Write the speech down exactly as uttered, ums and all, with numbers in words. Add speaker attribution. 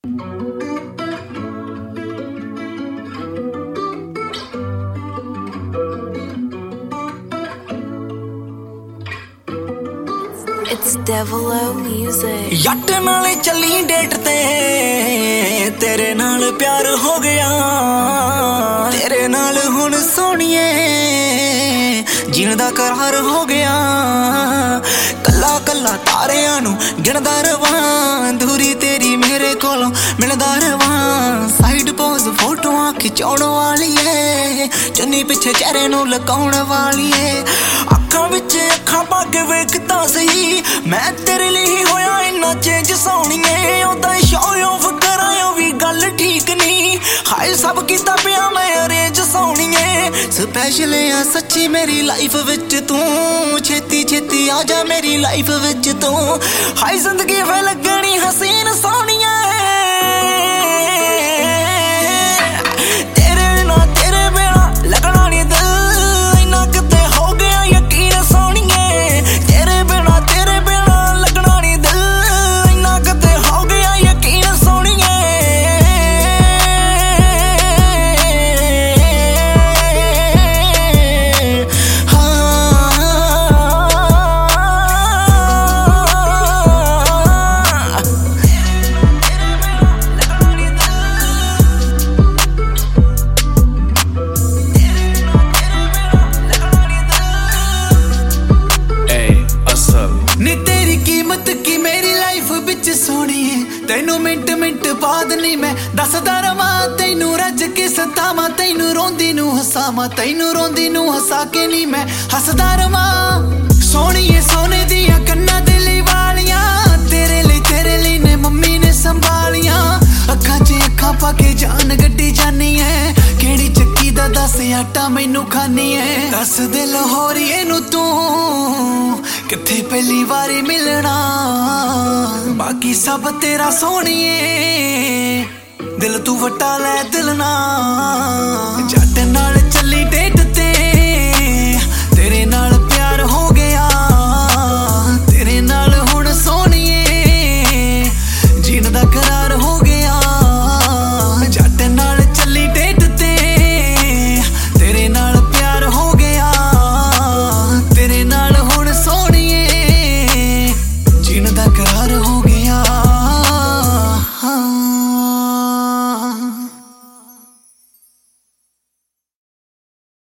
Speaker 1: It's Devil O Music.
Speaker 2: ਯੱਟ ਨਾਲ ਚੱਲੀ date ਤੇ ਤੇਰੇ ਨਾਲ ਪਿਆਰ ਹੋ ਗਿਆ, ਤੇਰੇ ਨਾਲ ਹੁਣ ਸੋਹਣੀਏ ਜੀਣ ਦਾ ਕਰਾਰ ਹੋ ਗਿਆ। ਕੱਲਾ ਕੱਲਾ ਤਾਰਿਆਂ ਨੂੰ ਗਿਣਦਾ ਰਵਾਂ, ਦੂਰੀ ਤੇਰੀ ਮੇਰੇ ਕੋਲੋਂ ਮਿਲਦਾ ਰਵਾਂ। ਸਾਈਡ ਪੋਜ਼ ਫੋਟੋਆਂ ਖਿਚਾਉਣ ਵਾਲੀਏ, ਚੁੰਨੀ ਪਿੱਛੇ ਚਿਹਰੇ ਨੂੰ ਲੁਕਾਉਣ ਵਾਲੀਏ। ਅੱਖਾਂ ਵਿੱਚ ਅੱਖਾਂ ਪਾ ਕੇ ਵੇਖਦਾ ਸਹੀ, ਮੈਂ ਤੇਰੇ ਲਈ ਹੋਇਆ ਇੰਨਾ ਚੇਂਜ ਸੋਹਣੀਏ। ਉਹਦਾ ਸ਼ੋਅ ਆਫ ਕਰਾਇਓ ਵੀ ਗੱਲ ਠੀਕ ਨਹੀਂ, ਹਾਏ ਸਭ ਕੀਤਾ ਪਿਆ ਮੈਂ ਅਰੇਂਜ ਸੋਹਣੀਏ। ਸਪੈਸ਼ਲ ਆ ਸੱਚੀ ਮੇਰੀ ਲਾਈਫ ਵਿੱਚ ਤੂੰ, ਛੇਤੀ ਛੇਤੀ ਆ ਜਾ ਮੇਰੀ ਲਾਈਫ ਵਿੱਚ ਤੂੰ। ਹਾਏ ਜ਼ਿੰਦਗੀ ਵੇ ਲੱਗਣੀ ਹਸੀਨ ਸੋਹਣੀਏ, ਤੇਰੇ ਨਾਲ ਤੇਰੇ ਬਿਨਾ ਲੱਗਣਾ ਨੀ ਦਿਲ, ਇੰਨਾ ਕਿਤੇ ਹੋ ਗਿਆ ਯਕੀਨ ਸੋਹਣੀਏ। ਤੇਰੇ ਬਿਨਾ ਤੇਰੇ ਬਿਨਾ ਲੱਗਣਾ ਨੀ ਦਿਲ, ਇੰਨਾ ਕਿਤੇ ਹੋ ਗਿਆ ਯਕੀਨ ਸੋਹਣੀਏ। ਨੀ ਤੇਰੀ ਕੀਮਤ ਕੀ ਮੇਰੀ ਲਾਈਫ ਵਿੱਚ ਸੋਹਣੀਏ, ਤੈਨੂੰ ਮਿੰਟ ਮਿੰਟ ਬਾਅਦ ਨਹੀਂ ਮੈਂ ਦੱਸਦਾ ਰਵਾਂ। ਤੈਨੂੰ ਰੱਜ ਕੇ ਸਤਾਵਾਂ, ਤੈਨੂੰ ਰੋਂਦੀ ਨੂੰ ਹਸਾਵਾਂ, ਤੈਨੂੰ ਰੋਂਦੀ ਨੂੰ ਹਸਾ ਕੇ ਨਹੀਂ ਮੈਂ ਹੱਸਦਾ ਰਵਾਂ। ਸੋਹਣੀਏ ਸੋਨੇ ਦੀਆਂ ਕੰਨਾਂ ਦੇ ਲਈ ਵਾਲੀਆਂ, ਤੇਰੇ ਲਈ ਤੇਰੇ ਲਈ ਨੇ ਮੰਮੀ ਨੇ ਸੰਭਾਲੀਆਂ। ਅੱਖਾਂ 'ਚ ਅੱਖਾਂ ਪਾ ਕੇ ਜਾਨ ਗੱਡੀ ਜਾਨੀ ਐ, ਕਿਹੜੀ ਚੱਕੀ ਦਾ ਦੱਸ ਆਟਾ ਮੈਨੂੰ ਖਾਨੀ ਐ। ਦੱਸ ਦੇ ਲਾਹੌਰੀਏ ਨੂੰ ਤੂੰ ਕਿੱਥੇ ਪਹਿਲੀ ਵਾਰੀ ਮਿਲਣਾ, ਬਾਕੀ ਸਭ ਤੇਰਾ ਸੋਹਣੀਏ। ਦਿਲ ਤੂੰ ਵਟਾ ਲੈ ਦਿਲ ਨਾ, ਜੱਟ ਨਾਲ ਚੱਲੀ ਡੇਟ